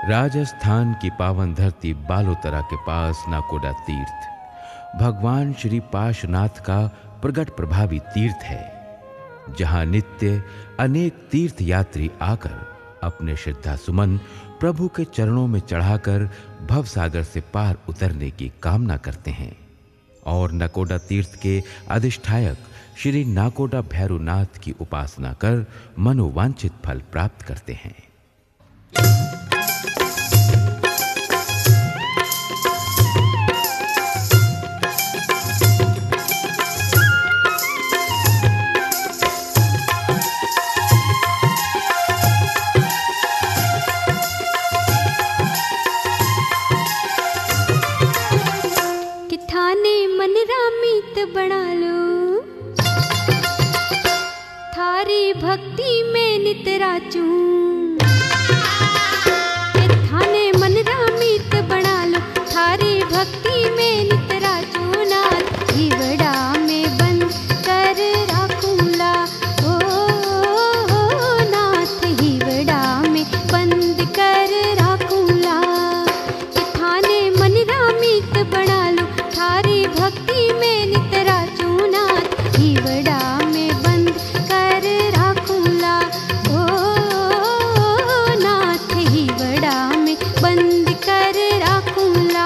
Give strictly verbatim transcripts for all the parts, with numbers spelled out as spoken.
राजस्थान की पावन धरती बालोतरा के पास नाकोडा तीर्थ भगवान श्री पार्श्वनाथ का प्रगट प्रभावी तीर्थ है, जहां नित्य अनेक तीर्थ यात्री आकर अपने श्रद्धा सुमन प्रभु के चरणों में चढ़ाकर भवसागर से पार उतरने की कामना करते हैं और नाकोडा तीर्थ के अधिष्ठायक श्री नाकोडा भैरवनाथ की उपासना कर मनोवांछित फल प्राप्त करते हैं। बना लो थारी भक्ति में नित राचू, थाने मन रामीत बना लो थारी भक्ति में नित राचू। नाथ हिवड़ा में बंद कर राखूंला, ओ, ओ, ओ नाथ हिवड़ा में बंद कर राखूंला। थाने मन रामीत बना लो थारी भक्ति में नित राचू। नाथ हिवड़ा में बंद कर राखूंला, ओ, ओ नाथ हिवड़ा में बंद कर राखूंला।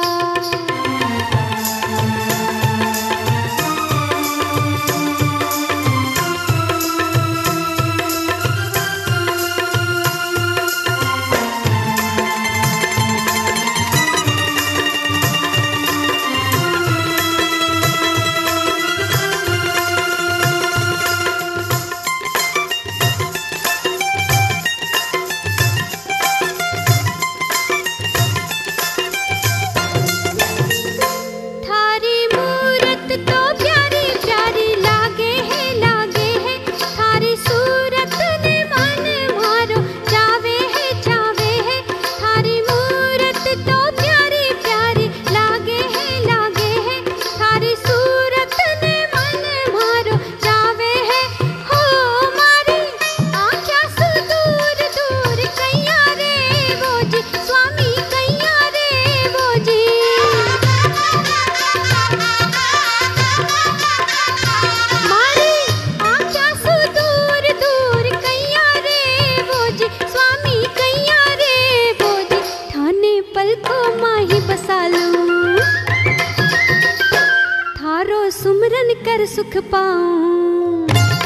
सुमरन कर सुख पाऊं,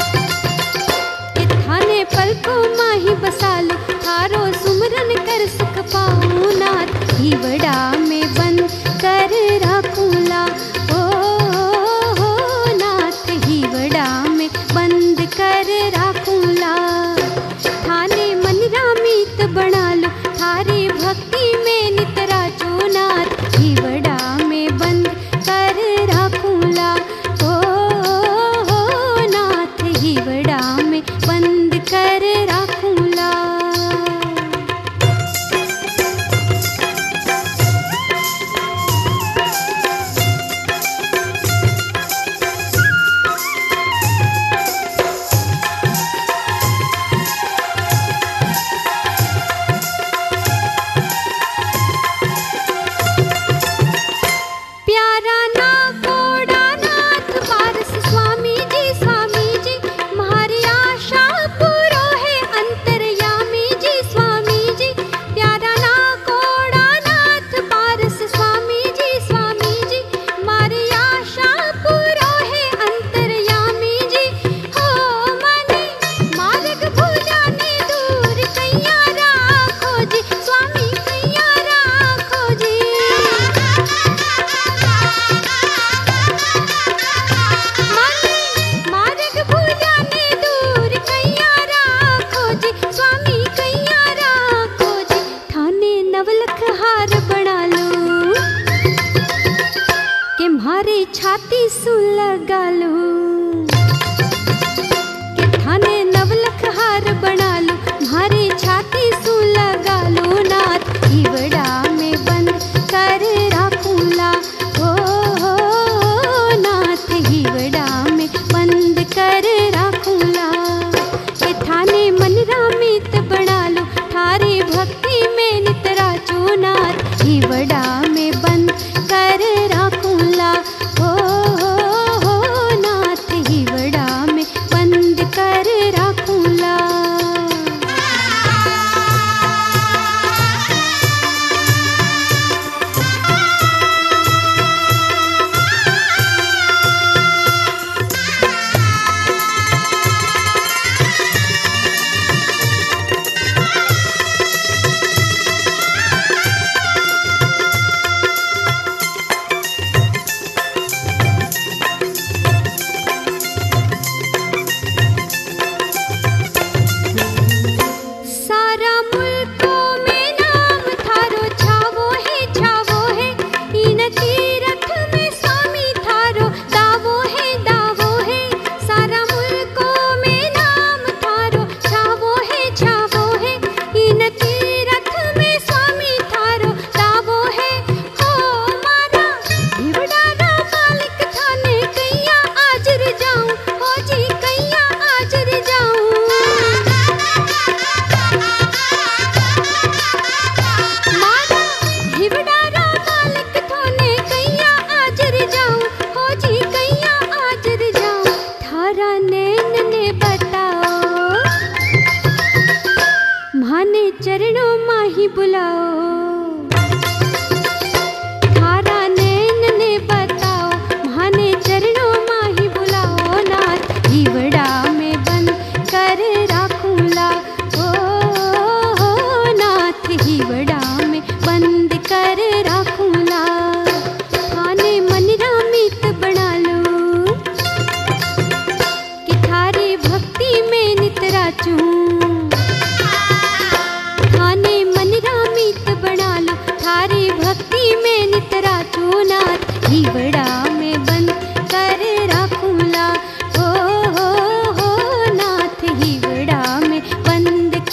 थाने पलकों माही बसालो थारो सुमरन कर सुख पाऊं। नाथ हिवड़ा में बंद कर राखूंला, ओ, ओ, ओ नाथ हिवड़ा में बंद कर राखूंला। थाने मन रामीत बना लो थारी भक्ति में नित राचू। नाथ हिवड़ा में बंद कर राखूंला, ओ, ओ, ओ नाथ हिवड़ा में बंद कर राखूंला। प्यारा नाकोडा नाथ पारस स्वामी जी, स्वामी जी म्हारी आशा पूरो है अंतर्यामी जी, स्वामी जी। प्यारा नाकोडा नाथ पारस स्वामी जी, स्वामी जी म्हारी आशा पूरो है अंतर्यामी जी। हो मने मार्ग भुलाने दूर कैया राखो जी, स्वामी कैया राखो जी। मार्ग भुलाने दूर कैया राखो जी, स्वामी कैया राखो जी। थाने नवलख हार बना लो के म्हारी छाती सु लगा लो, के थाने नवलख हार बना लो म्हारी छाती सु लगा लो। नाथ हिवड़ा में बंद कर राखूंला, ओ, ओ, ओ नाथ हिवड़ा में बंद कर राखूंला। के थाने मन रामीत बना लो थारी भक्ति में नित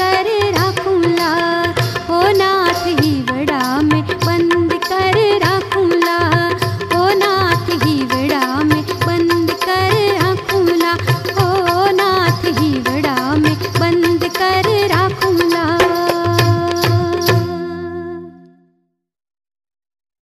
कर